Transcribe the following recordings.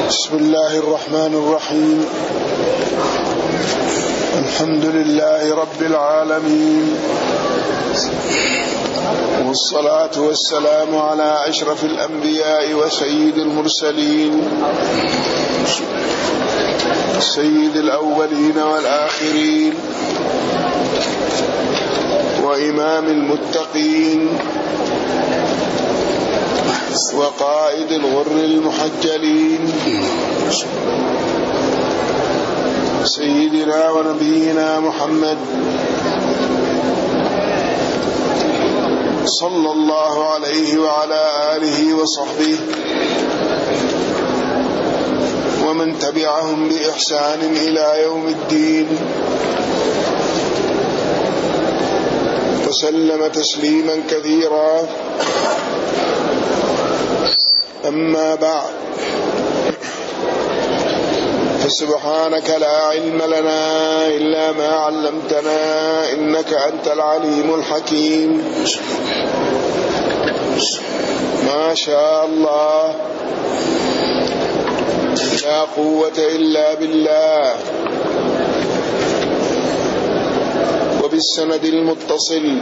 بسم الله الرحمن الرحيم. الحمد لله رب العالمين، والصلاة والسلام على أشرف الأنبياء وسيد المرسلين، سيد الأولين والآخرين، وإمام المتقين، وقائد الغر المحجلين، سيدنا ونبينا محمد صلى الله عليه وعلى آله وصحبه ومن تبعهم بإحسان إلى يوم الدين، وسلم تسليما كثيرا. أما بعد، فسبحانك لا علم لنا إلا ما علمتنا إنك أنت العليم الحكيم. ما شاء الله، لا قوة إلا بالله. وبالسند المتصل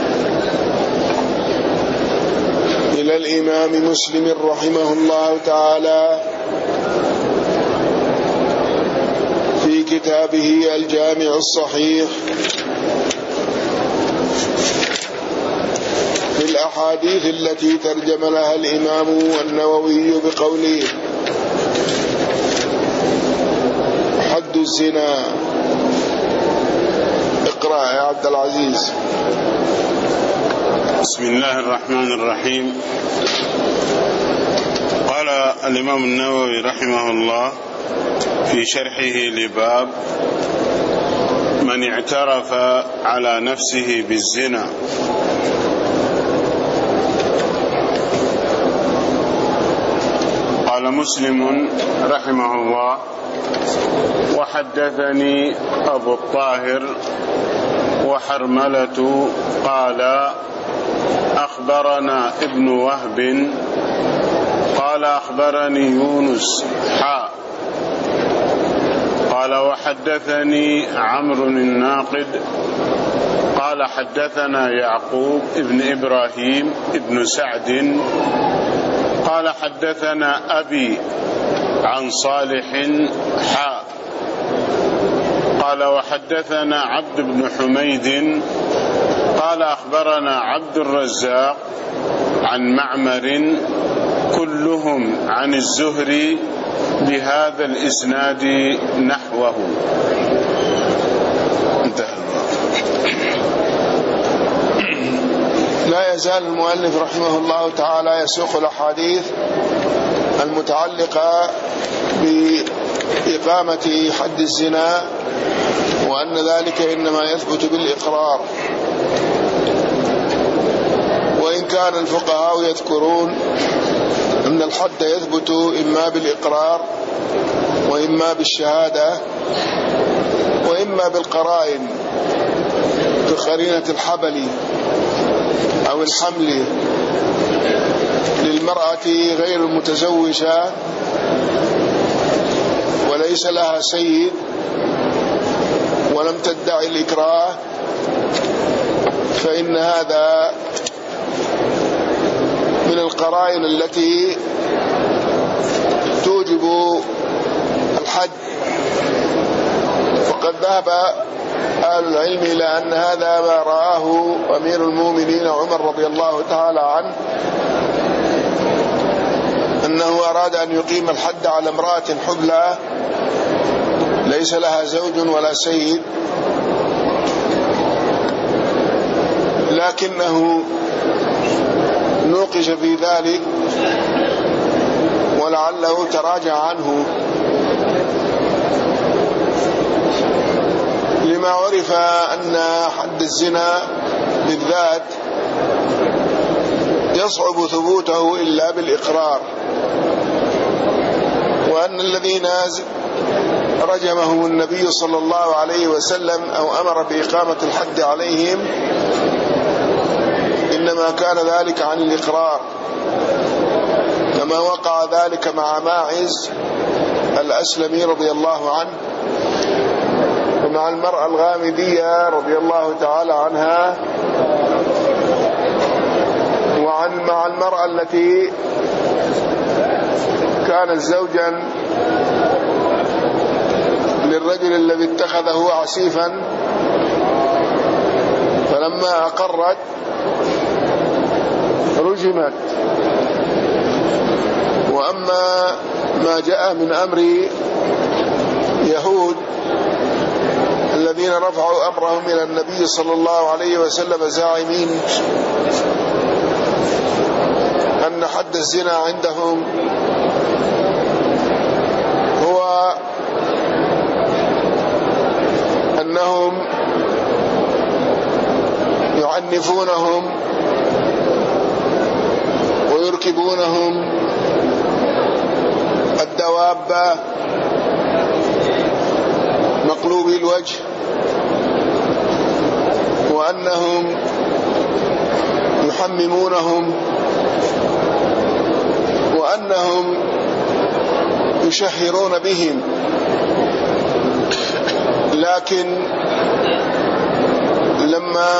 إلى الإمام مسلم رحمه الله تعالى في كتابه الجامع الصحيح في الأحاديث التي ترجم لها الإمام النووي بقوله: حد الزنا. اقرأ يا عبد العزيز. بسم الله الرحمن الرحيم. قال الإمام النووي رحمه الله في شرحه لباب من اعترف على نفسه بالزنا: قال مسلم رحمه الله: وحدثني أبو الطاهر وحرملة قال أخبرنا ابن وهب قال أخبرني يونس قال وحدثني عمرو الناقد قال حدثنا يعقوب ابن إبراهيم ابن سعد قال حدثنا أبي عن صالح قال وحدثنا عبد بن حميد قال أخبرنا عبد الرزاق عن معمر كلهم عن الزهري بهذا الإسناد نحوه. انتهى. لا يزال المؤلف رحمه الله تعالى يسوق الأحاديث المتعلقة بإقامة حد الزنا، وأن ذلك إنما يثبت بالإقرار. وإن كان الفقهاء يذكرون أن الحد يثبت إما بالإقرار وإما بالشهادة وإما بالقرائن كقرينة الحبل أو الحمل للمرأة غير المتزوجة وليس لها سيد ولم تدعي الإكراه، فإن هذا من القرائن التي توجب الحد. وقد ذهب أهل العلم إلى أن هذا ما رآه أمير المؤمنين عمر رضي الله تعالى عنه، أنه أراد أن يقيم الحد على امرأة حبلى ليس لها زوج ولا سيد، لكنه نوقش في ذلك ولعله تراجع عنه لما عرف أن حد الزنا بالذات يصعب ثبوته إلا بالإقرار، وأن الذين رجمهم النبي صلى الله عليه وسلم أو أمر بإقامة الحد عليهم إنما كان ذلك عن الإقرار، كما وقع ذلك مع ماعز الأسلمي رضي الله عنه، ومع المرأة الغامدية رضي الله تعالى عنها، مع المرأة التي كانت زوجا للرجل الذي اتخذه عسيفا، فلما أقرت رجمت. وأما ما جاء من أمر يهود الذين رفعوا أمرهم إلى النبي صلى الله عليه وسلم زاعمين أن حد الزنا عندهم هو أنهم يعنفونهم ويركبونهم الدواب مقلوبي الوجه، وأنهم يحممونهم، وأنهم يشهرون بهم. لكن لما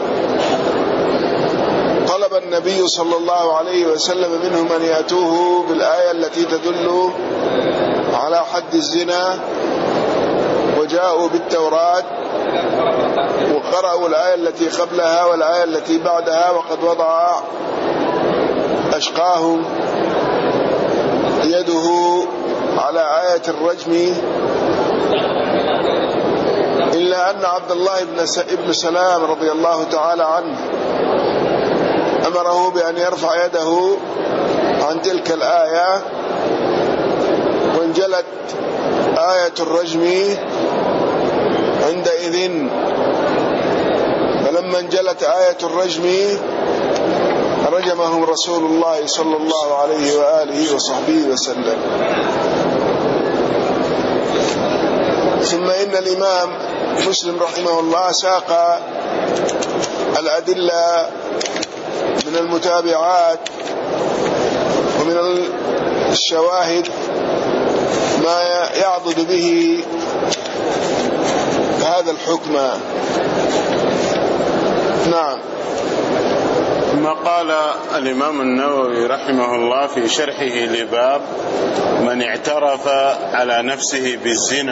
طلب النبي صلى الله عليه وسلم منهم أن يأتوه بالآية التي تدل على حد الزنا، وجاءوا بالتوراة وقرأوا الآية التي قبلها والآية التي بعدها، وقد وضع أشقاهم يده على آية الرجم، إلا أن عبد الله بن سلام رضي الله تعالى عنه أمره بأن يرفع يده عن تلك الآية، وانجلت آية الرجم عندئذ. فلما انجلت آية الرجم رجمهم رسول الله صلى الله عليه وآله وصحبه وسلم. ثم إن الإمام مسلم رحمه الله ساق الأدلة من المتابعات ومن الشواهد ما يعضد به هذا الحكم. نعم. ثم قال الإمام النووي رحمه الله في شرحه لباب من اعترف على نفسه بالزنا،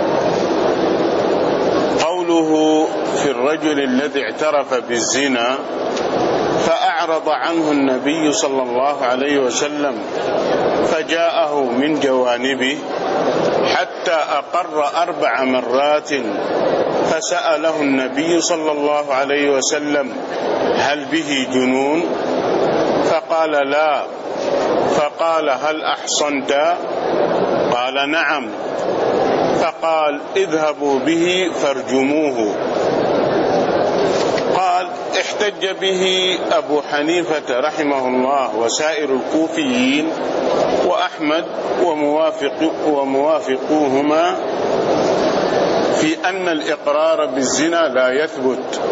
قوله في الرجل الذي اعترف بالزنا فأعرض عنه النبي صلى الله عليه وسلم فجاءه من جوانبه حتى أقر 4 مرات، فسأله النبي صلى الله عليه وسلم هل به جنون؟ فقال لا. فقال هل أحصنت؟ قال نعم. فقال اذهبوا به فارجموه. قال احتج به أبو حنيفة رحمه الله وسائر الكوفيين وأحمد وموافقوهما في أن الإقرار بالزنا لا يثبت،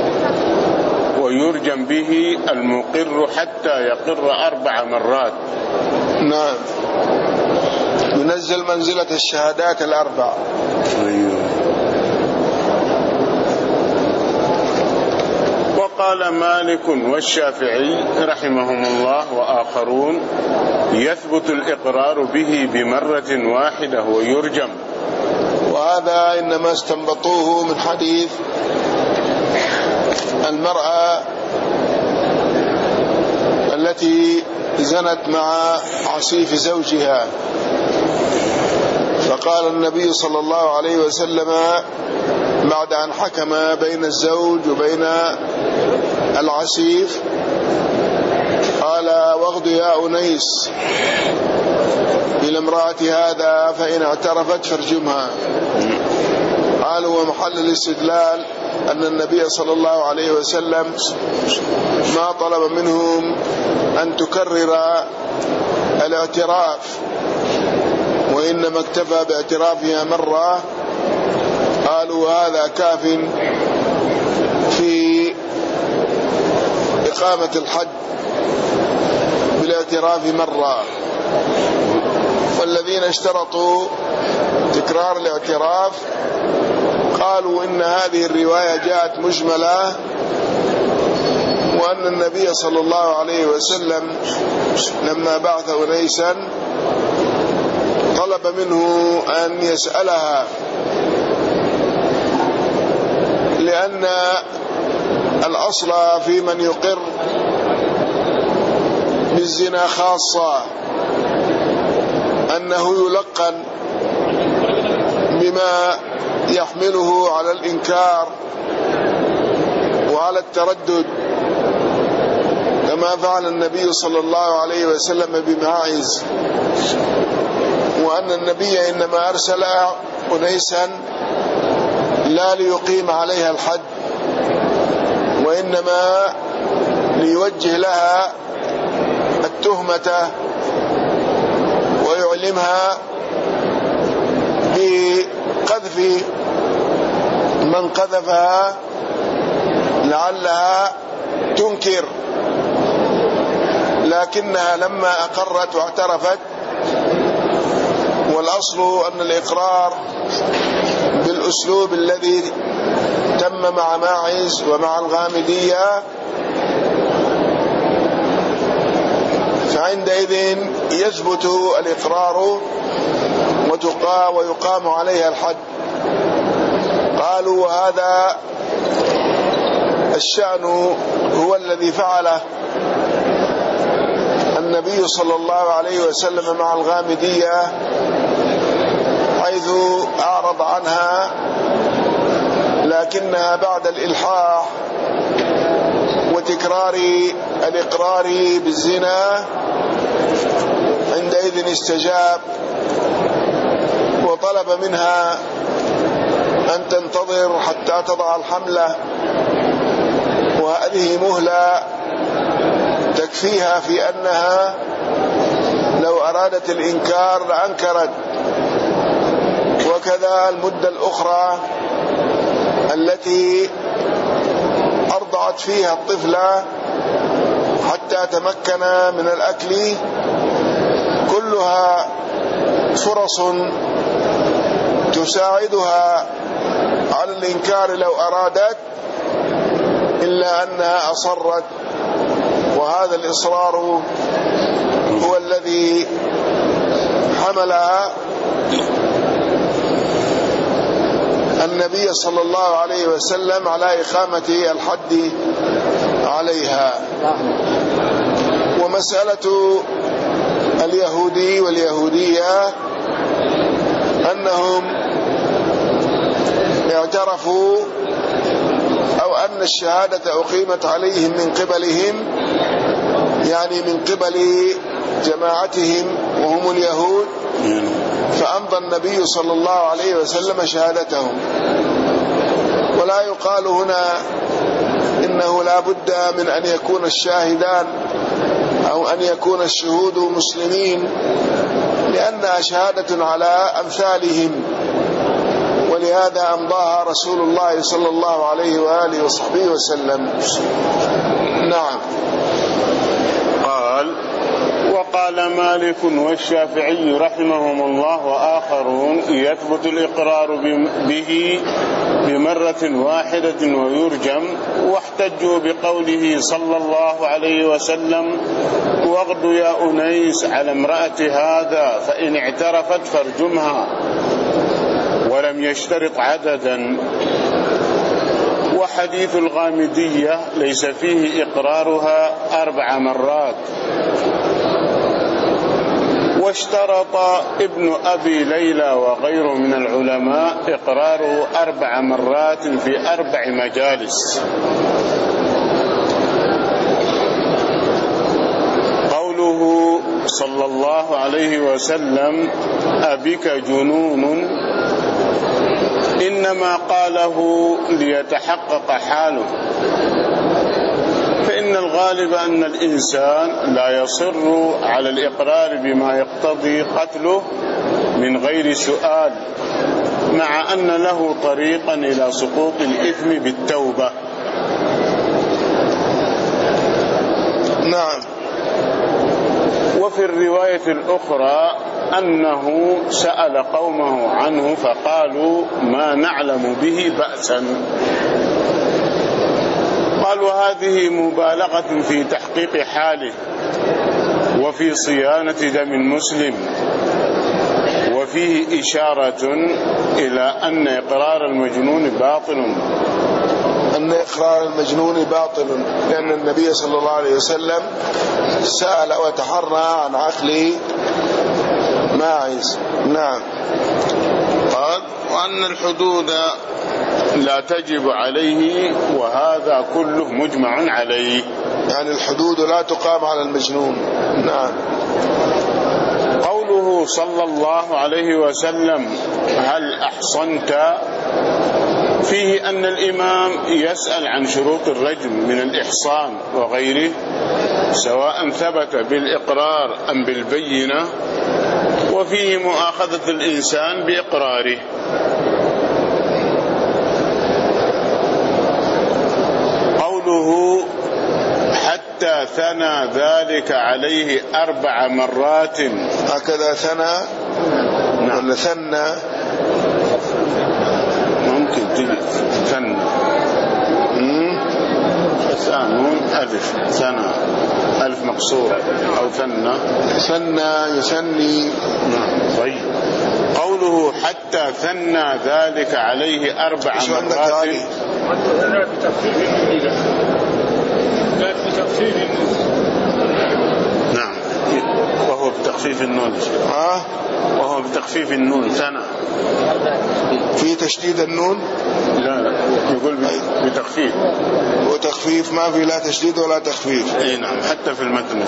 ويرجم به المقر حتى يقر 4 مرات. نعم، ينزل منزلة الشهادات ال4. وقال مالك والشافعي رحمهم الله وآخرون يثبت الإقرار به بمرة واحدة ويرجم. وهذا إنما استنبطوه من حديث المرأة التي زنت مع عصيف زوجها، فقال النبي صلى الله عليه وسلم بعد أن حكم بين الزوج وبين العسيف قال واغد يا أنيس إلى امرأة هذا فإن اعترفت فارجمها. قالوا ومحل الاستدلال أن النبي صلى الله عليه وسلم ما طلب منهم أن تكرر الاعتراف، وإنما اكتفى باعترافها مرة. قالوا هذا كاف في إقامة الحد الاعتراف مرة. والذين اشترطوا تكرار الاعتراف قالوا إن هذه الرواية جاءت مجملة، وأن النبي صلى الله عليه وسلم لما بعث أنيسا طلب منه أن يسألها، لأن الأصل في من يقر بالزنا خاصة أنه يلقن بما يحمله على الإنكار وعلى التردد، كما فعل النبي صلى الله عليه وسلم بماعز، وأن النبي إنما أرسل أنيسا لا ليقيم عليها الحد، وإنما ليوجه لها التهمة ويعلمها بقذف من قذفها لعلها تنكر، لكنها لما أقرت واعترفت، والأصل أن الإقرار بالأسلوب الذي تم مع ماعز ومع الغامدية، فعندئذ يثبت الإقرار ويقام عليها الحد. قالوا وهذا الشأن هو الذي فعله النبي صلى الله عليه وسلم مع الغامدية، حيث أعرض عنها، لكنها بعد الإلحاح وتكرار الإقرار بالزنا عندئذ استجاب وطلب منها أن تنتظر حتى تضع الحملة، وهذه مهلة تكفيها في أنها لو أرادت الإنكار لأنكرت، وكذا المدة الأخرى التي أرضعت فيها الطفلة حتى تمكن من الأكل، كلها فرص تساعدها على الإنكار لو أرادت، إلا أنها أصرت، وهذا الإصرار هو الذي حملها النبي صلى الله عليه وسلم على إقامة الحد عليها. ومسألة اليهودي واليهودية أنهم اعترفوا أو أن الشهادة أقيمت عليهم من قبلهم، يعني من قبل جماعتهم وهم اليهود، فأمضى النبي صلى الله عليه وسلم شهادتهم. ولا يقال هنا إنه لا بد من أن يكون الشاهدان أو أن يكون الشهود مسلمين، لأنها شهادة على أمثالهم، ولهذا أمضاها رسول الله صلى الله عليه وآله وصحبه وسلم. نعم. وقال مالك والشافعي رحمهم الله وآخرون يثبت الإقرار به بمرة واحدة ويرجم، واحتجوا بقوله صلى الله عليه وسلم واغد يا أنيس على امرأة هذا فإن اعترفت فارجمها، ولم يشترط عددا. وحديث الغامدية ليس فيه إقرارها 4 مرات. واشترط ابن أبي ليلى وغيره من العلماء إقراره 4 مرات في 4 مجالس. قوله صلى الله عليه وسلم أبك جنون إنما قاله ليتحقق حاله، فإن الغالب أن الإنسان لا يصر على الإقرار بما يقتضي قتله من غير سؤال، مع أن له طريقا إلى سقوط الإثم بالتوبة. نعم. وفي الرواية الأخرى أنه سأل قومه عنه فقالوا ما نعلم به بأسا. قال وهذه مبالغة في تحقيق حاله وفي صيانة دم المسلم، وفيه إشارة إلى أن إقرار المجنون باطل، أن إقرار المجنون باطل، لأن النبي صلى الله عليه وسلم سأل وتحرى عن عقل ماعز. نعم. قال وأن الحدود لا تجب عليه، وهذا كله مجمع عليه، يعني الحدود لا تقام على المجنون. نعم. قوله صلى الله عليه وسلم هل أحصنت، فيه أن الإمام يسأل عن شروط الرجم من الإحصان وغيره، سواء ثبت بالإقرار أم بالبينة، وفيه مؤاخذة الإنسان بإقراره. قوله حتى ثنى ذلك عليه 4 مرات، هكذا ثنى. نعم. ولا ثنى؟ ممكن تجي ثنى، نون ألف، ثنى ألف مقصورة، أو ثنى يثني. نعم. طيب. قوله حتى ثنى ذلك عليه 4 مرات، نعم، وهو بتخفيف النون. وهو بتخفيف النون ثنى، في تشديد النون؟ لا يقول بتخفيف، وتخفيف ما في لا تشديد ولا تخفيف. اي نعم، حتى في المتن.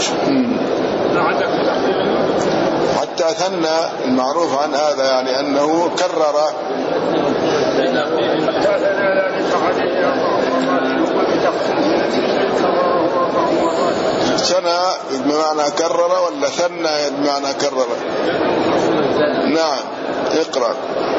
حتى ثنى المعروف عن هذا يعني أنه كرر. ثنى بمعنى كرر، ولا ثنى بمعنى كرر؟ نعم. اقرأ.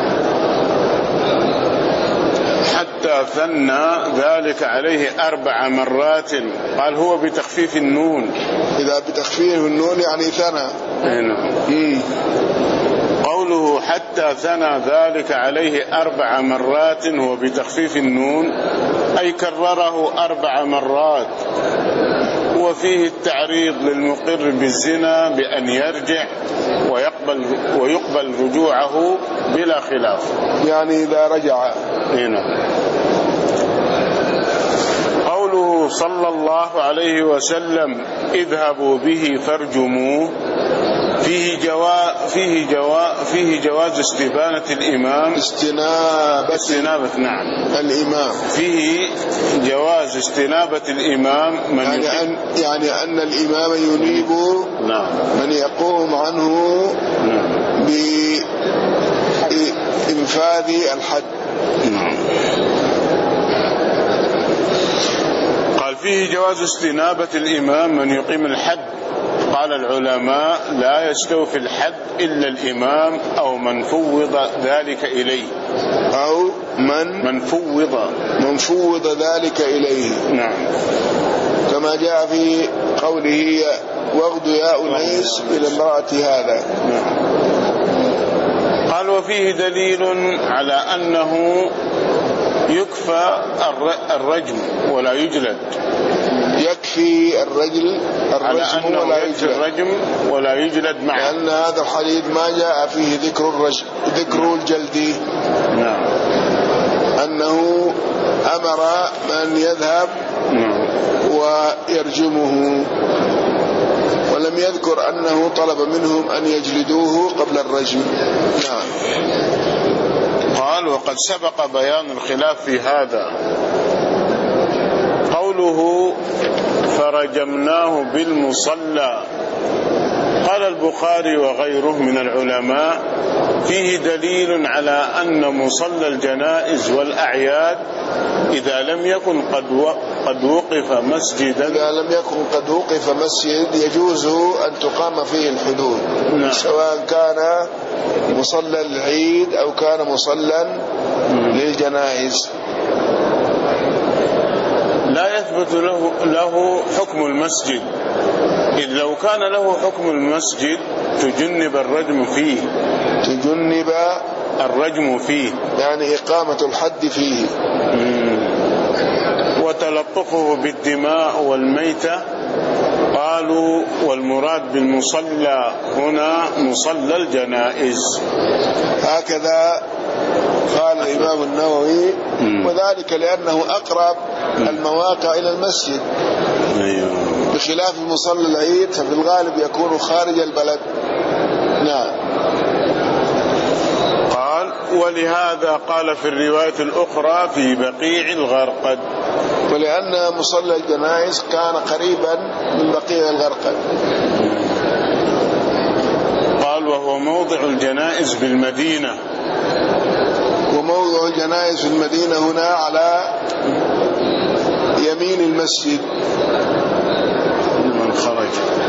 حتى ثنى ذلك عليه 4 مرات، قال هو بتخفيف النون. إذا بتخفيف النون يعني ثنى. هنا. قوله حتى ثنى ذلك عليه 4 مرات هو بتخفيف النون، أي كرره 4 مرات. وفيه التعريض للمقر بالزنا بأن يرجع ويقبل رجوعه بلا خلاف، يعني إذا رجع. هنا. قوله صلى الله عليه وسلم اذهبوا به فارجموه، فيه جواز استبانة الإمام، استنابة نعم الإمام، فيه جواز استنابة الإمام يعني أن الإمام ينيب نعم من يقوم عنه نعم بإنفاذ الحد. نعم. قال فيه جواز استنابة الإمام من يقيم الحد. قال العلماء لا يستوفي الحد إلا الإمام أو من فوض ذلك إليه، أو من فوض ذلك إليه. نعم. كما جاء في قوله واغد يا أنيس إلى امرأة هذا. نعم. قال وفيه دليل على أنه يكفى الرجم ولا يجلد، يكفي الرجم ولا يجلد معه، لأن هذا الحديث ما جاء فيه ذكر الجلد. نعم. أنه أمر من يذهب ويرجمه، ولم يذكر أنه طلب منهم أن يجلدوه قبل الرجم. نعم. قال وقد سبق بيان الخلاف في هذا. قوله فرجمناه بالمصلى، قال البخاري وغيره من العلماء فيه دليل على أن مصلى الجنائز والأعياد إذا لم يكن قد وقف مسجد يجوز أن تقام فيه الحدود. نعم. سواء كان مصلى العيد أو كان مصلى للجنائز. لا يثبت له حكم المسجد إذ لو كان له حكم المسجد تجنب الرجم فيه. تجنب الرجم فيه يعني إقامة الحد فيه. وتلطفه بالدماء والميتة. قالوا والمراد بالمصلى هنا مصلى الجنائز. هكذا قال الإمام النووي، وذلك لأنه أقرب المواقع إلى المسجد، بخلاف مصلى العيد ففي الغالب يكون خارج البلد. نعم. قال ولهذا قال في الرواية الأخرى في بقيع الغرقد، ولأن مصلى الجنائز كان قريبا من بقيع الغرقد. قال وهو موضع الجنائز بالمدينة. وموضع الجنائز في المدينة هنا على يمين المسجد من خرج،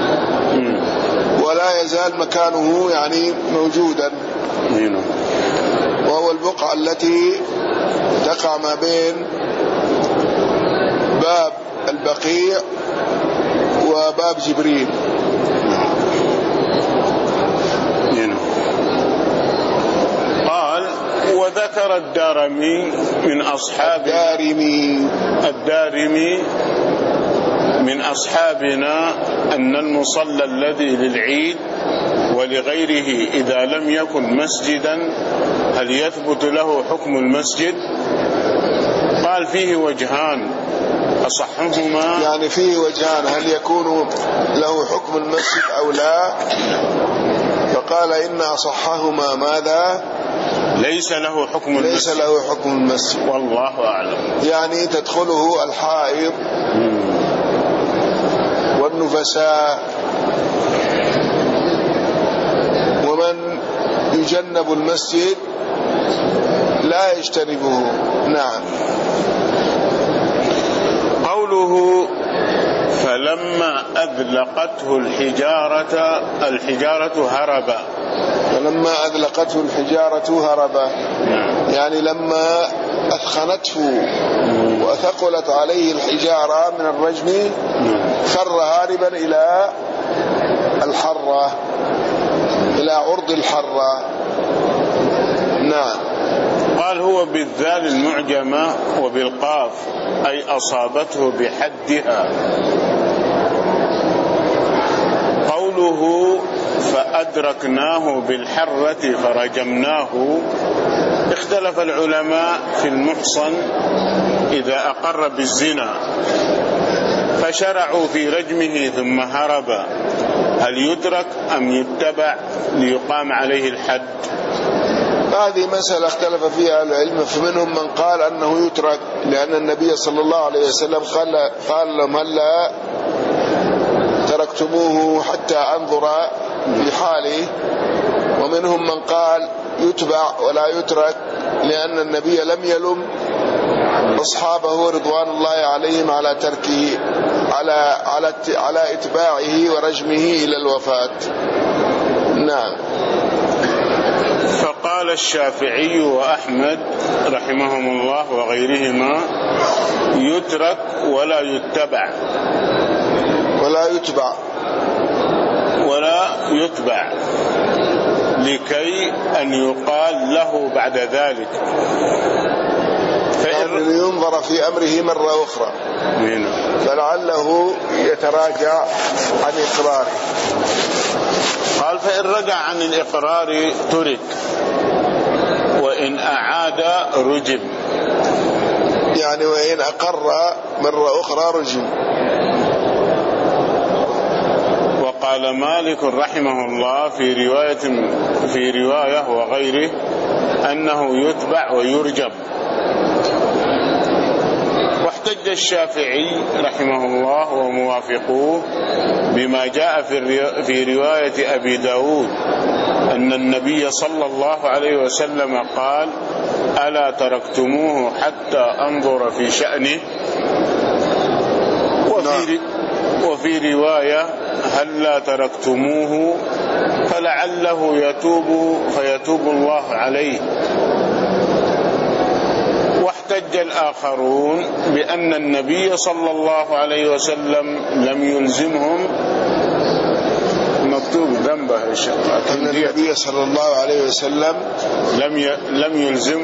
ولا يزال مكانه يعني موجودا، وهو البقعة التي تقع ما بين باب البقيع وباب جبريل. قال وذكر الدارمي من من أصحابنا أن المصلى الذي للعيد ولغيره إذا لم يكن مسجدا هل يثبت له حكم المسجد؟ قال فيه وجهان أصحهما، يعني فيه وجهان، هل يكون له حكم المسجد أو لا؟ فقال إن أصحهما ماذا؟ ليس له حكم المسجد. ليس له حكم المسجد، والله أعلم. يعني تدخله الحائض والنفساء ومن يجنب المسجد لا يجتنبه. نعم. قوله فلما أذلقته الحجارة هرب. فلما أذلقته الحجارة هرب، يعني لما أثخنته وثقلت عليه الحجارة من الرجم فر هاربا إلى الحرة، إلى عرض الحرة. نعم. قال هو بالذال المعجمة وبالقاف أي أصابته بحدها. قوله فأدركناه بالحرة فرجمناه، اختلف العلماء في المحصن إذا أقر بالزنا فشرعوا في رجمه ثم هرب، هل يترك أم يتبع ليقام عليه الحد؟ هذه مسألة اختلف فيها العلم، فمنهم من قال أنه يترك لأن النبي صلى الله عليه وسلم قال لهم هلا تركتموه حتى أنظر في حاله. ومنهم من قال يتبع ولا يترك لأن النبي لم يلم أصحابه رضوان الله عليهم على تركه على إتباعه ورجمه إلى الوفاة. نعم. فقال الشافعي وأحمد رحمهم الله وغيرهما يترك ولا يتبع. ولا يتبع لكي أن يقال له بعد ذلك، لينظر في أمره مرة أخرى فلعله يتراجع عن إقراره. قال فإن رجع عن الإقرار ترك وإن أعاد رجم، يعني وإن أقر مرة أخرى رجم. وقال مالك رحمه الله في رواية وغيره أنه يتبع ويرجم. واحتج الشافعي رحمه الله وموافقوه بما جاء في رواية أبي داود أن النبي صلى الله عليه وسلم قال ألا تركتموه حتى أنظر في شأنه. وفي رواية هل لا تركتموه فلعله يتوب فيتوب الله عليه. واحتج الآخرون بأن النبي صلى الله عليه وسلم لم يلزمهم مكتوب ذنبه يا شيخ. أن النبي صلى الله عليه وسلم لم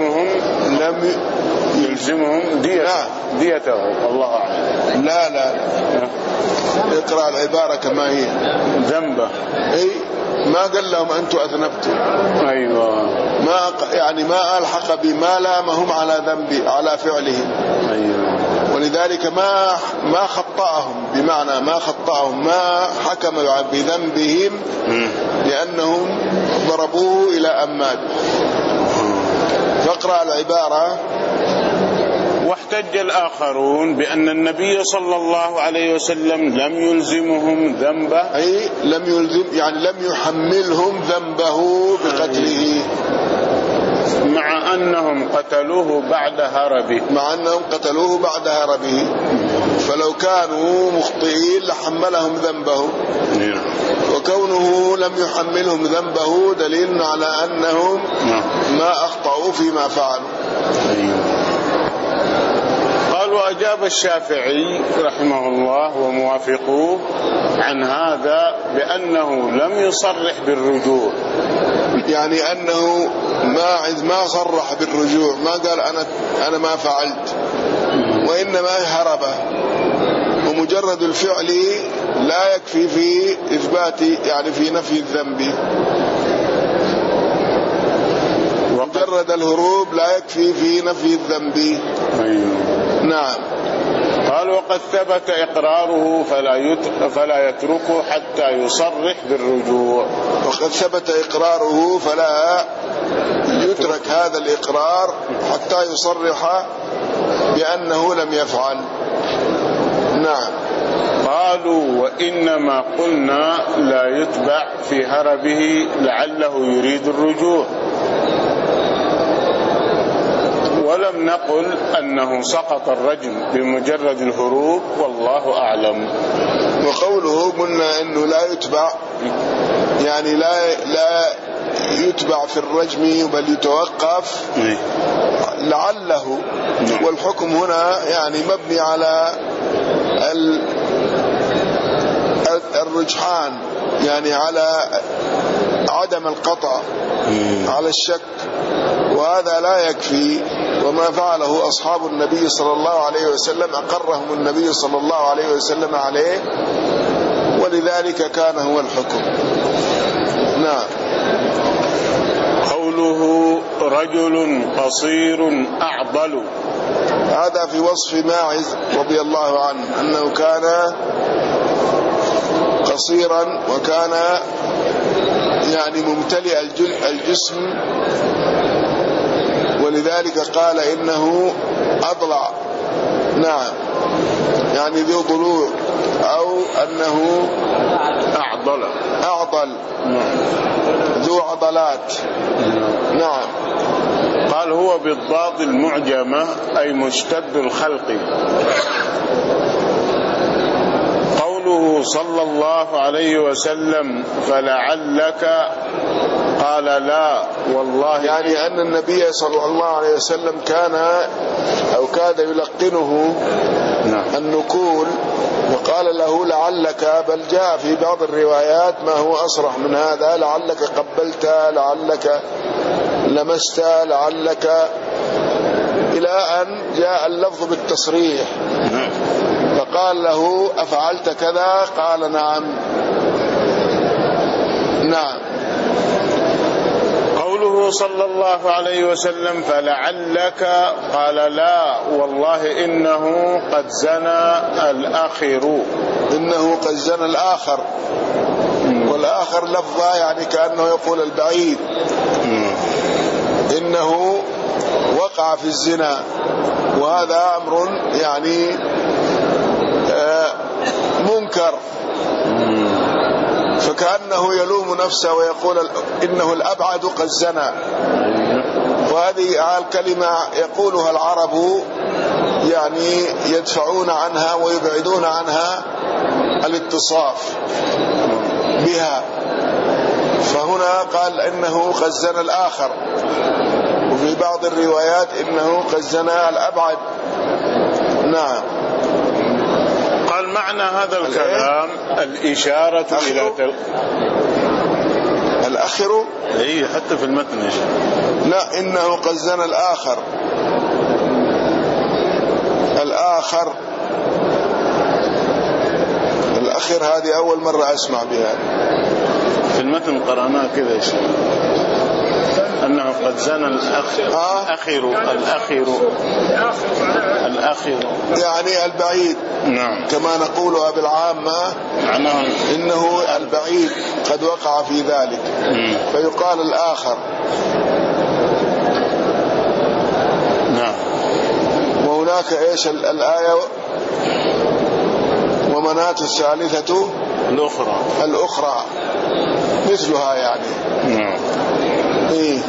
يلزمهم ديته. الله أعلم. لا اقرأ العبارة كما هي. ذنبه أي ما قال لهم أنتم أذنبتم. أيوة. ما ألحق بما لامهم على ذنبي على فعلهم. أيوة. ولذلك ما خطأهم، بمعنى ما خطأهم، ما حكم بذنبهم لأنهم ضربوه إلى أماد. فاقرأ العبارة. واحتج الآخرون بأن النبي صلى الله عليه وسلم لم يلزمهم ذنبه، أي لم يلزم يعني لم يحملهم ذنبه بقتله، مع أنهم قتلوه بعد هربه. فلو كانوا مخطئين لحملهم ذنبه، وكونه لم يحملهم ذنبه دليل على أنهم ما أخطأوا فيما فعلوا. قال: وأجاب الشافعي رحمه الله وموافقوه عن هذا بأنه لم يصرح بالرجوع، يعني أنه ما صرح بالرجوع، ما قال أنا ما فعلت، وإنما هرب. ومجرد الفعل لا يكفي في إثبات يعني في نفي الذنب، مجرد الهروب لا يكفي في نفي الذنب. نعم. قال: وقد ثبت إقراره فلا يتركه حتى يصرح بالرجوع. وقد ثبت إقراره فلا يترك هذا الإقرار حتى يصرح بأنه لم يفعل. نعم. قالوا: وإنما قلنا لا يتبع في هربه لعله يريد الرجوع، ولم نقل أنه سقط الرجم بمجرد الهروب، والله أعلم. وقوله قلنا أنه لا يتبع يعني لا يتبع في الرجم بل يتوقف لعله، والحكم هنا يعني مبني على الرجحان، يعني على عدم القطع، على الشك، وهذا لا يكفي. وما فعله أصحاب النبي صلى الله عليه وسلم أقرهم النبي صلى الله عليه وسلم عليه، ولذلك كان هو الحكم. نعم. قوله: رجل قصير أعضل، هذا في وصف ماعز رضي الله عنه أنه كان قصيرا، وكان يعني ممتلئ الجسم، ولذلك قال إنه أضلع. نعم، يعني ذو ضلوع، أو أنه أعضل ذو عضلات. نعم. قال: هو بالضاد المعجمة أي مشتد الخلق. قوله صلى الله عليه وسلم فلعلك، قال: لا والله، يعني أن النبي صلى الله عليه وسلم كان أو كاد يلقنه النكول، وقال له لعلك، بل جاء في بعض الروايات ما هو أصرح من هذا: لعلك قبلت، لعلك لمست، لعلك، إلى أن جاء اللفظ بالتصريح. فقال له: أفعلت كذا؟ قال: نعم. نعم. قوله صلى الله عليه وسلم فلعلك، قال: لا والله إنه قد زنى الآخر. إنه قد زنى الآخر، والآخر لفظة يعني كأنه يقول البعيد، إنه وقع في الزنا، وهذا أمر يعني منكر، فكأنه يلوم نفسه ويقول إنه الأبعد قد زنى. وهذه الكلمة يقولها العرب يعني يدفعون عنها ويبعدون عنها الاتصاف بها، فهنا قال إنه قد زنى الآخر، وفي بعض الروايات إنه قد زنى الأبعد. نعم. قال: معنى هذا الكلام الإشارة إلى الآخر. اي حتى في المتن يا شيخ. لا، إنه قد زنى الآخر. الآخر هذه أول مرة أسمع بها. في المتن قرأناه كذا يا شيخ، أنه قد زنى الأخير يعني البعيد. نعم. كما نقولها بالعامة إنه البعيد قد وقع في ذلك، فيقال الآخر. نعم. وهناك إيش الآية ومناة الثالثة الأخرى مثلها يعني. نعم. إيه؟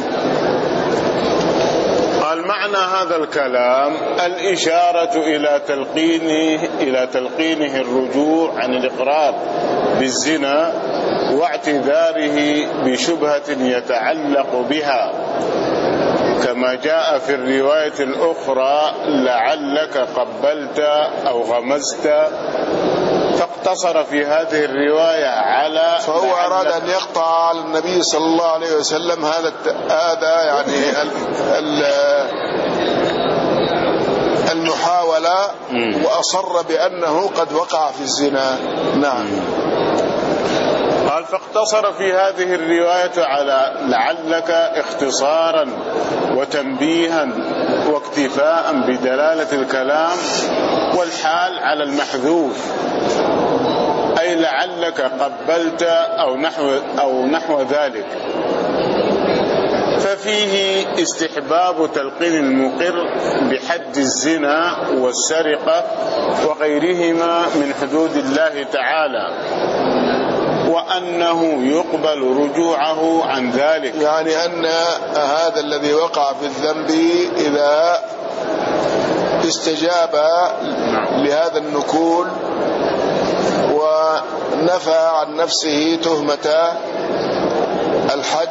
قال معنى هذا الكلام الإشارة إلى تلقينه الرجوع عن الإقرار بالزنا واعتذاره بشبهة يتعلق بها، كما جاء في الرواية الأخرى لعلك قبلت أو غمزت، فاقتصر في هذه الرواية على فهو أراد أن يقطع على النبي صلى الله عليه وسلم هذا يعني المحاولة، وأصر بأنه قد وقع في الزنا. نعم. قال فاقتصر في هذه الرواية على لعلك اختصارا وتنبيها واكتفاء بدلالة الكلام والحال على المحذوف، أي لعلك قبلت أو نحو ذلك، ففيه استحباب تلقين المقر بحد الزنا والسرقة وغيرهما من حدود الله تعالى، وأنه يقبل رجوعه عن ذلك. يعني أن هذا الذي وقع في الذنب إذا استجاب لهذا النكول ونفى عن نفسه تهمة الحد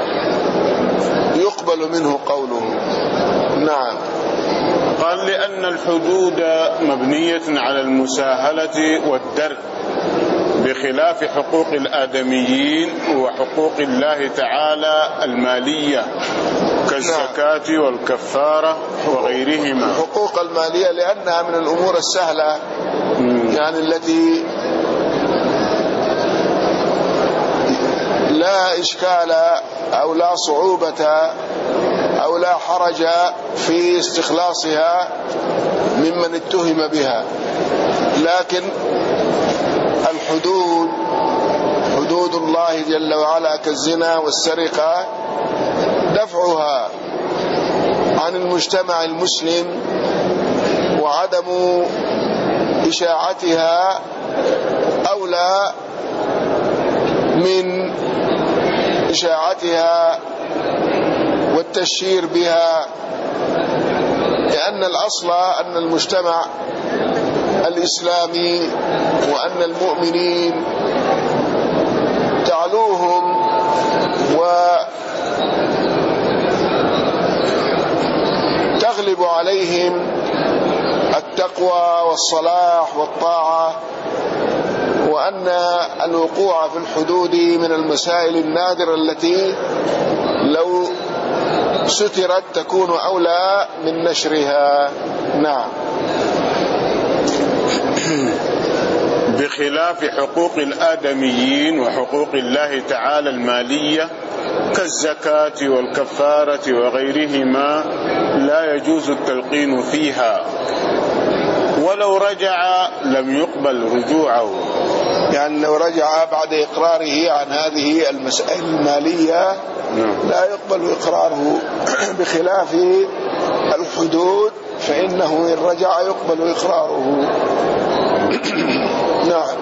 يقبل منه قوله. نعم. قال لأن الحدود مبنية على المساهلة والدرء، بخلاف حقوق الآدميين وحقوق الله تعالى المالية كالزكاة والكفارة وغيرهما. حقوق المالية لأنها من الأمور السهلة، يعني التي لا إشكال أو لا صعوبة أو لا حرج في استخلاصها ممن اتهم بها. لكن الحدود، حدود الله جل وعلا كالزنا والسرقة، دفعها عن المجتمع المسلم وعدم إشاعتها أولى من إشاعتها والتشهير بها، لأن الأصل أن المجتمع الإسلامي وأن المؤمنين تعلوهم وتغلب عليهم التقوى والصلاح والطاعة، وأن الوقوع في الحدود من المسائل النادرة التي لو سترت تكون أولى من نشرها. نعم. بخلاف حقوق الآدميين وحقوق الله تعالى المالية كالزكاة والكفارة وغيرهما لا يجوز التلقين فيها، ولو رجع لم يقبل رجوعه. يعني لو رجع بعد إقراره عن هذه المسائل المالية لا يقبل إقراره، بخلاف الحدود فإنه إن رجع يقبل إقراره. نعم.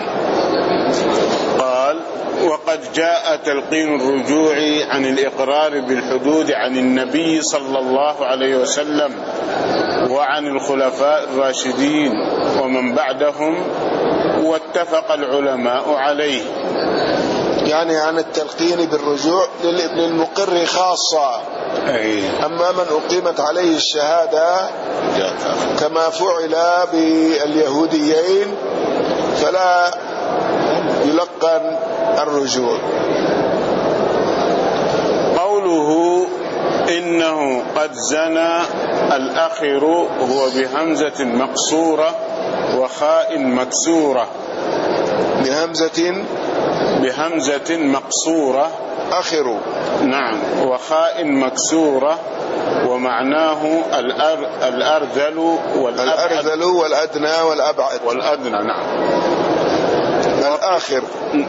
قال وقد جاء تلقين الرجوع عن الإقرار بالحدود عن النبي صلى الله عليه وسلم وعن الخلفاء الراشدين ومن بعدهم، واتفق العلماء عليه. يعني عن التلقين بالرجوع للمقر خاصة، أما من أقيمت عليه الشهادة كما فعل باليهوديين فلا يلقن الرجوع. فإنه قد زنى. الأخر هو بهمزة مقصورة وخاء مكسورة. بهمزة مقصورة أخر. نعم، وخاء مكسورة، ومعناه الأرذل والأدنى والأدنى. نعم. الآخر.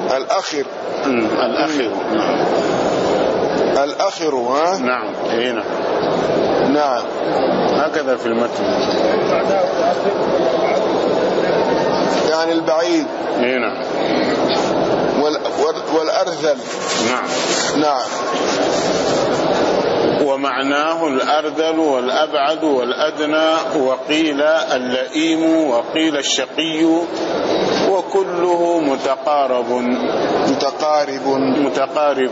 الآخر. ها. نعم. هنا. نعم. هكذا في المتن، يعني البعيد. هنا. والأرذل. نعم. ومعناه الأرذل والأبعد والأدنى، وقيل اللئيم، وقيل الشقي، وكله متقارب.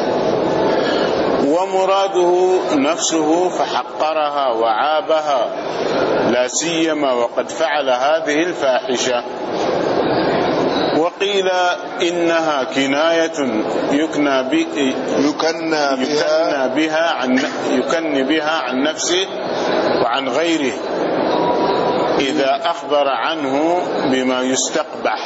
ومراده نفسه فحقرها وعابها، لا سيما وقد فعل هذه الفاحشة. وقيل إنها كناية يكن بها عن نفسه وعن غيره إذا أخبر عنه بما يستقبح.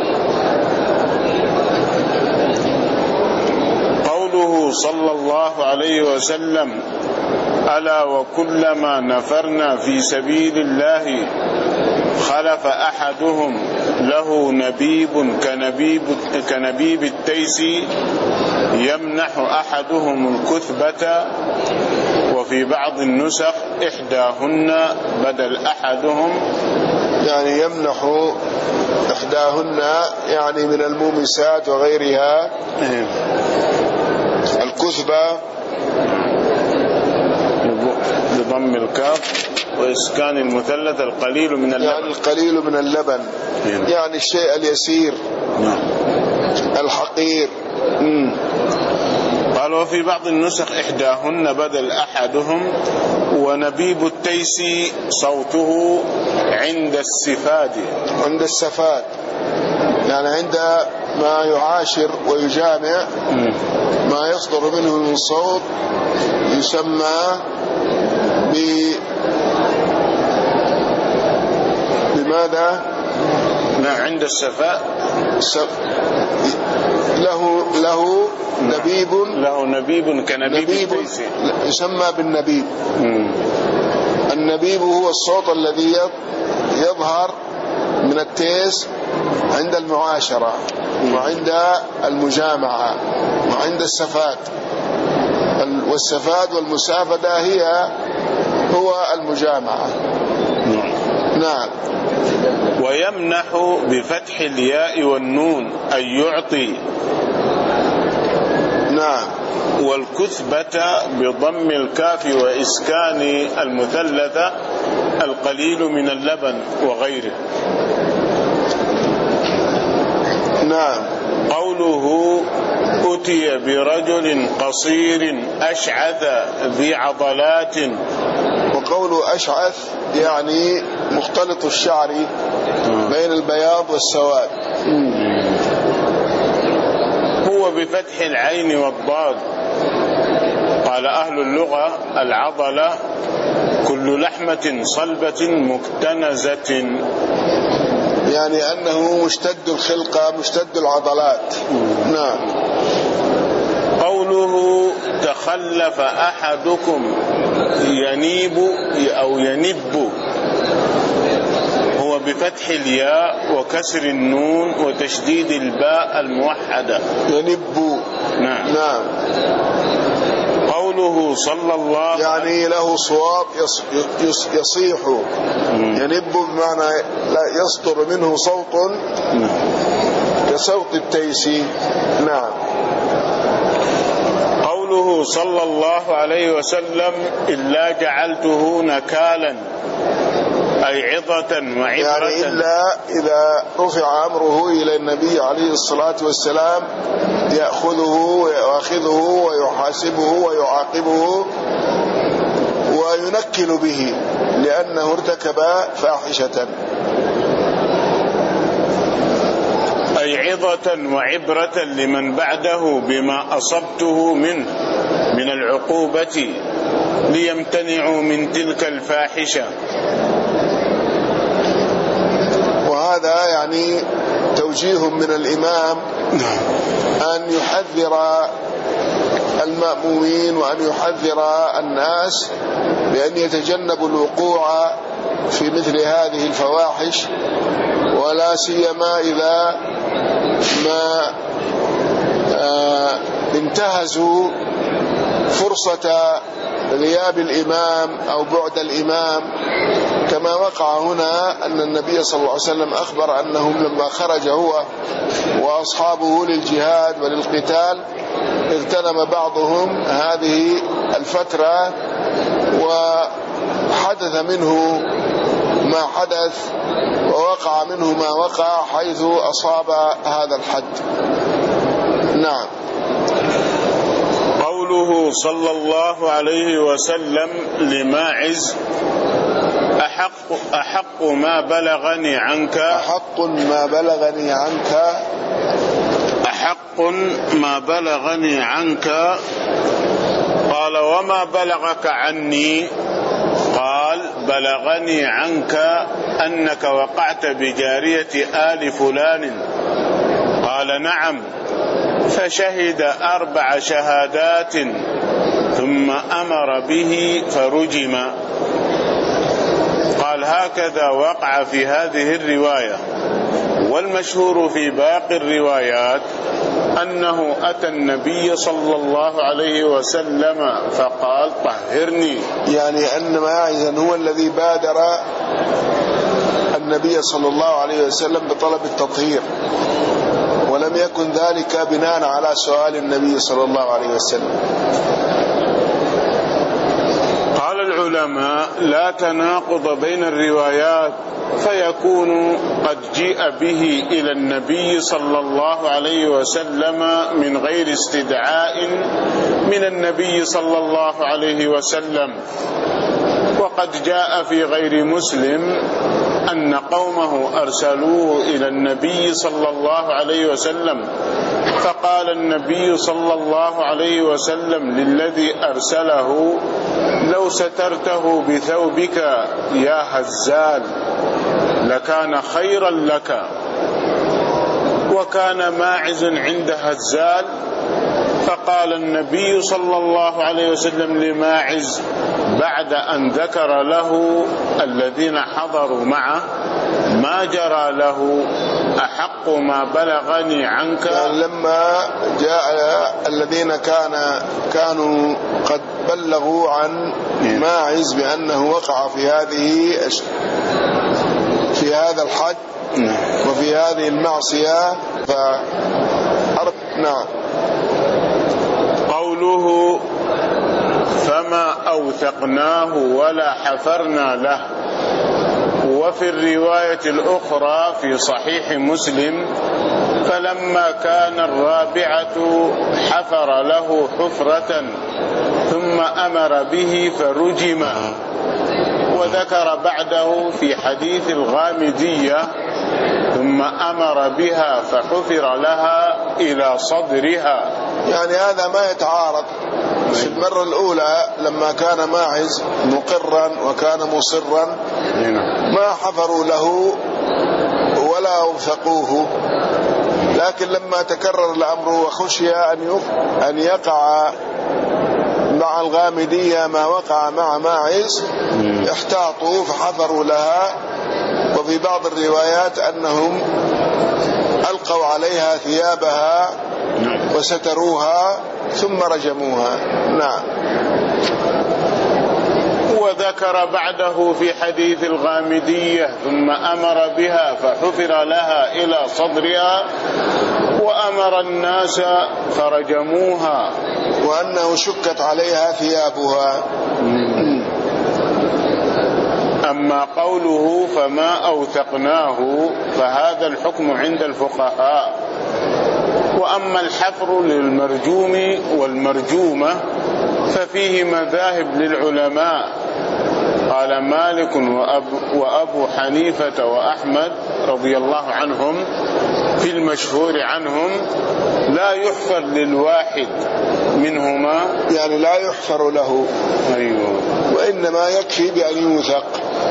قوله صلى الله عليه وسلم: ألا وكلما نفرنا في سبيل الله خلف أحدهم له نبيب كنبيب التيس يمنح أحدهم الكثبة، وفي بعض النسخ إحداهن بدل أحدهم، يعني يمنح إحداهن يعني من المومسات وغيرها. الكثبة بضم الكاف وإسكان المثلث القليل من اللبن، يعني القليل من اللبن، يعني الشيء اليسير الحقير. قال: وفي بعض النسخ إحداهن بدل أحدهم. ونبيب التيس صوته عند السفاد، يعني عند ما يعاشر ويجامع ما يصدر منه من صوت يسمى بماذا؟ عند السفاء له نبيب كنبيب التيس، يسمى بالنبيب. النبيب هو الصوت الذي يظهر من التيس عند المعاشرة وعند المجامعة وعند السفاد. والسفاد والمسافدة هو المجامعة. نعم. ويمنح بفتح الياء والنون أي يعطي. نعم. والكثبة بضم الكاف وإسكان المثلثة القليل من اللبن وغيره. نعم. قوله: أتي برجل قصير أشعث ذي عضلات. وقوله أشعث يعني مختلط الشعر بين البياض والسواد. هو بفتح العين والضاد. قال أهل اللغة: العضلة كل لحمة صلبة مكتنزة، يعني أنه مشتد الخلقة مشتد العضلات. نعم. قوله: تخلف أحدكم ينيب أو ينب، هو بفتح الياء وكسر النون وتشديد الباء الموحدة. ينب. نعم. قوله صلى الله يعني له صواب يصيح. ينب بمعنى لا يصدر منه صوت كصوت التيس. نعم. قوله صلى الله عليه وسلم: إلا جعلته نكالا، أي عظة وعبرة. يعني إلا إذا رفع أمره إلى النبي عليه الصلاة والسلام يأخذه ويؤاخذه ويحاسبه ويعاقبه وينكل به لأنه ارتكب فاحشة. أي عظة وعبرة لمن بعده بما أصبته منه من العقوبة ليمتنعوا من تلك الفاحشة. وهذا يعني توجيه من الإمام أن يحذر المأمومين وأن يحذر الناس بأن يتجنبوا الوقوع في مثل هذه الفواحش، ولا سيما إذا ما انتهزوا فرصة غياب الإمام أو بعد الإمام، كما وقع هنا أن النبي صلى الله عليه وسلم أخبر أنهم لما خرج هو وأصحابه للجهاد وللقتال اغتنم بعضهم هذه الفترة وحدث منه ما حدث ووقع منه ما وقع حيث أصاب هذا الحد. نعم. قوله صلى الله عليه وسلم لماعز: أحق ما بلغني عنك، أحق ما بلغني عنك، أحق ما بلغني عنك. قال: وما بلغك عني؟ قال: بلغني عنك أنك وقعت بجارية آل فلان. قال: نعم. فشهد 4 شهادات ثم أمر به فرجم. قال: هكذا وقع في هذه الرواية. والمشهور في باقي الروايات أنه أتى النبي صلى الله عليه وسلم فقال: طهرني، يعني أن ماعز هو الذي بادر النبي صلى الله عليه وسلم بطلب التطهير، ولم يكن ذلك بناء على سؤال النبي صلى الله عليه وسلم. قال العلماء: لا تناقض بين الروايات، فيكون قد جيء به إلى النبي صلى الله عليه وسلم من غير استدعاء من النبي صلى الله عليه وسلم. وقد جاء في غير مسلم أن قومه أرسلوه إلى النبي صلى الله عليه وسلم، فقال النبي صلى الله عليه وسلم للذي أرسله: لو سترته بثوبك يا هزال لكان خيرا لك. وكان ماعز عند هزال، فقال النبي صلى الله عليه وسلم لماعز بعد أن ذكر له الذين حضروا معه ما جرى له: أحق ما بلغني عنك. لما جاء الذين كانوا قد بلغوا عن ماعز بأنه وقع في هذا الحد وفي هذه المعصية نعم. قوله: فما أوثقناه ولا حفرنا له. وفي الرواية الأخرى في صحيح مسلم: فلما كان 4 حفر له حفرة ثم أمر به فرجم. وذكر بعده في حديث الغامدية: ثم أمر بها فحفر لها إلى صدرها. يعني هذا ما يتعارض. في المرة الأولى لما كان ماعز مقرا وكان مصرا ما حفروا له ولا أوثقوه، لكن لما تكرر الأمر وخشي أن يقع مع الغامدية ما وقع مع ماعز احتاطوا فحفروا لها. وفي بعض الروايات أنهم ألقوا عليها ثيابها وستروها ثم رجموها. نعم. وذكر بعده في حديث الغامدية: ثم أمر بها فحفر لها إلى صدرها وأمر الناس فرجموها، وأنه شكت عليها ثيابها. أما قوله فما أوثقناه فهذا الحكم عند الفقهاء. وأما الحفر للمرجوم والمرجومة ففيه مذاهب للعلماء. قال مالك وأبو حنيفة وأحمد رضي الله عنهم: في المشهور عنهم لا يحفر للواحد منهما، يعني لا يحفر له، أيوه، وإنما يكفي بأن يوثق.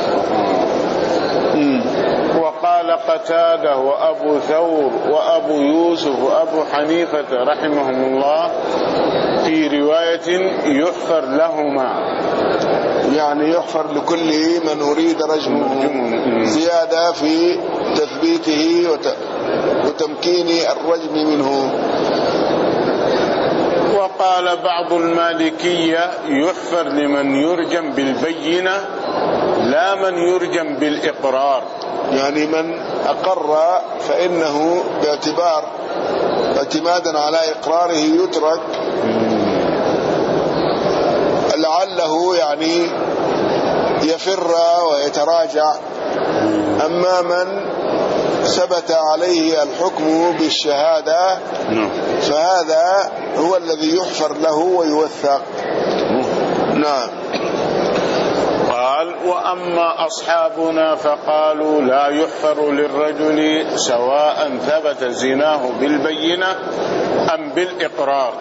وقال قتادة وأبو ثور وأبو يوسف وأبو حنيفة رحمهم الله في رواية يحفر لهما، يعني يحفر لكل من أريد رجمه، زيادة في تثبيته وتمكين الرجم منه. وقال بعض المالكية يحفر لمن يرجم بالبينة لا من يرجم بالإقرار، يعني من أقر فإنه اعتمادا على إقراره يترك، لعله يعني يفر ويتراجع. أما من ثبت عليه الحكم بالشهادة فهذا هو الذي يحفر له ويوثق. نعم. قال وأما أصحابنا فقالوا لا يحفر للرجل سواء ثبت زناه بالبينة أم بالإقرار.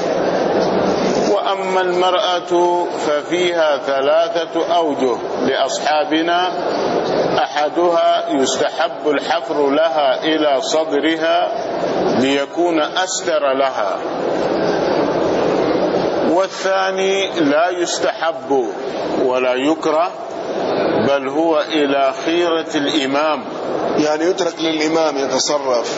وأما المرأة ففيها 3 أوجه لأصحابنا، أحدها يستحب الحفر لها إلى صدرها ليكون أستر لها، والثاني لا يستحب ولا يكره بل هو إلى خيرة الإمام، يعني يترك للإمام يتصرف.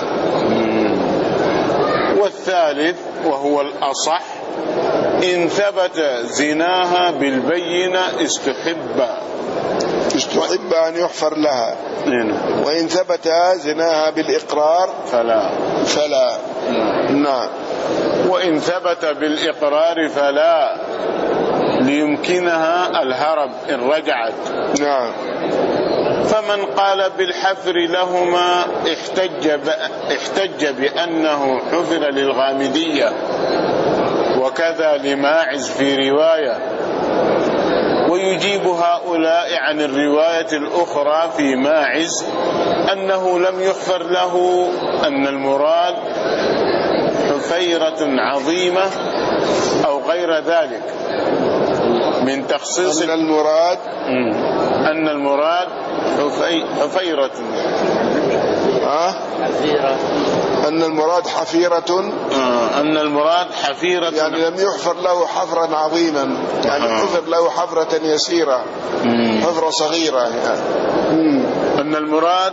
والثالث وهو الأصح إن ثبت زناها بالبينة استحب أن يحفر لها، وإن ثبت زناها بالإقرار فلا. نعم. وإن ثبت بالإقرار فلا ليمكنها الهرب إن رجعت. نعم. فمن قال بالحفر لهما احتج بأنه حفر للغامدية، وكذا لماعز في رواية. ويجيب هؤلاء عن الرواية الأخرى في ماعز أنه لم يحفر له، أن المراد حفيرة عظيمة أو غير ذلك من تخصيص أن المراد حفيرة أن المراد حفيرة، أن المراد حفيرة، يعني لم يحفر له حفرا عظيما، يعني حفر له حفرة يسيرة، حفرة صغيرة يعني. أن المراد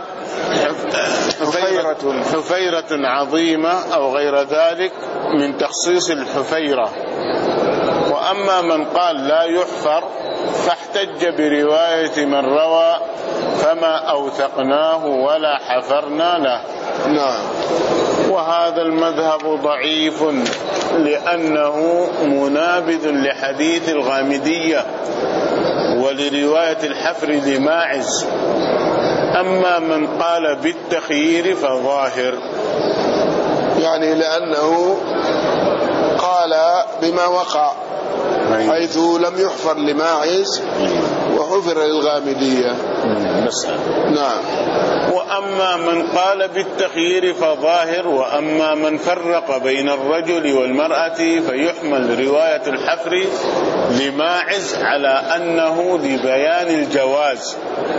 حفيرة عظيمة أو غير ذلك من تخصيص الحفيرة. وأما من قال لا يحفر فاحتج برواية من روى فما أوثقناه ولا حفرنا له. نعم. وهذا المذهب ضعيف لأنه منابذ لحديث الغامدية ولرواية الحفر لماعز. أما من قال بالتخيير فظاهر، يعني لأنه قال بما وقع، حيث لم يحفر لماعز وحفر للغامدية. نعم. وأما من قال بالتخيير فظاهر. وأما من فرق بين الرجل والمرأة فيحمل رواية الحفر لماعز على أنه لبيان الجواز،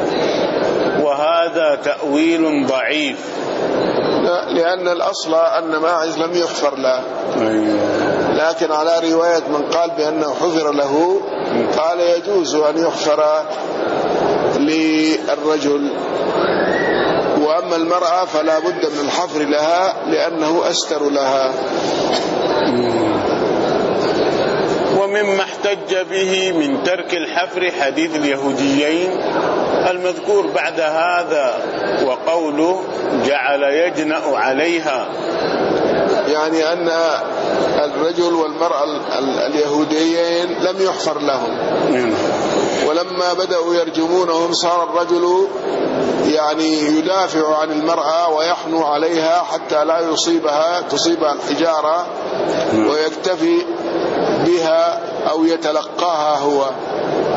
وهذا تأويل ضعيف. لا، لأن الأصل أن ماعز لم يحفر له، لكن على رواية من قال بأنه حفر له قال يجوز أن يحفر للرجل. وأما المرأة فلا بد من الحفر لها لأنه أستر لها. ومما احتج به من ترك الحفر حديث اليهوديين المذكور بعد هذا، وقوله جعل يجنأ عليها، يعني أن الرجل والمرأة اليهوديين لم يحفر لهم، ولما بدأوا يرجمونهم صار الرجل يعني يدافع عن المرأة ويحنو عليها حتى لا تصيبها الحجارة ويكتفي بها أو يتلقاها هو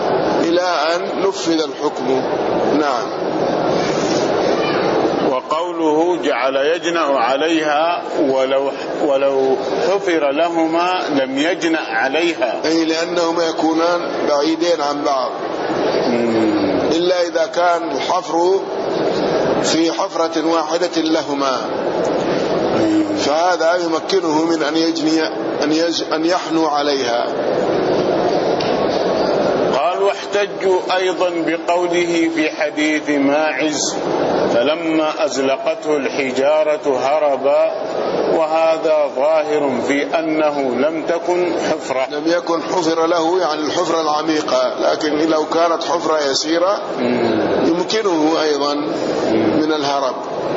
إلى أن نفذ الحكم. نعم. وقول قوله جعل يجنأ عليها ولو حفر لهما لم يجنأ عليها، أي لأنهما يكونان بعيدين عن بعض، إلا إذا كان الحفر في حفرة واحدة لهما، فهذا يمكنه من أن يحنو عليها. قال: واحتجوا أيضا بقوله في حديث ماعز: فلما أزلقته الحجارة هربا، وهذا ظاهر في أنه لم تكن حفرة، لم يكن حفر له يعني الحفرة العميقة، لكن لو كانت حفرة يسيرة يمكنه أيضا من الهرب.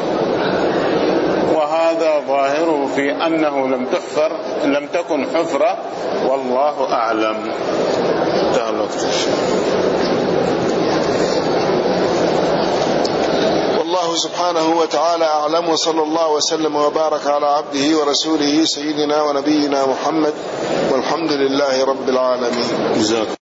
وهذا ظاهر في أنه لم تكن حفرة، والله أعلم. والله سبحانه وتعالى أعلم، وصلى الله وسلم وبارك على عبده ورسوله سيدنا ونبينا محمد، والحمد لله رب العالمين.